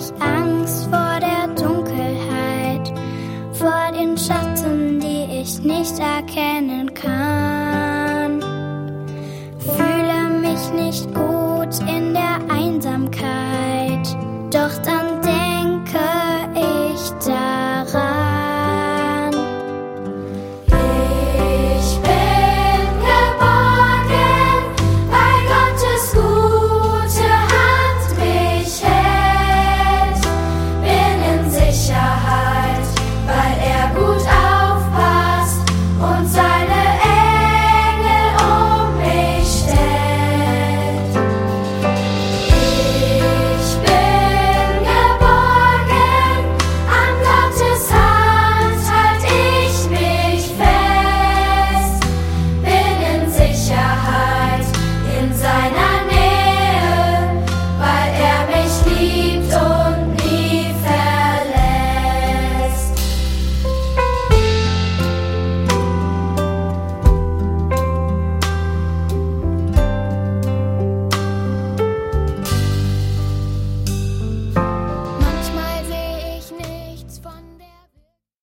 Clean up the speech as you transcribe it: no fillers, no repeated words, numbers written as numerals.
ich Angst vor der Dunkelheit, vor den Schatten, die ich nicht erkennen kann. Fühle mich nicht gut in der Einsamkeit.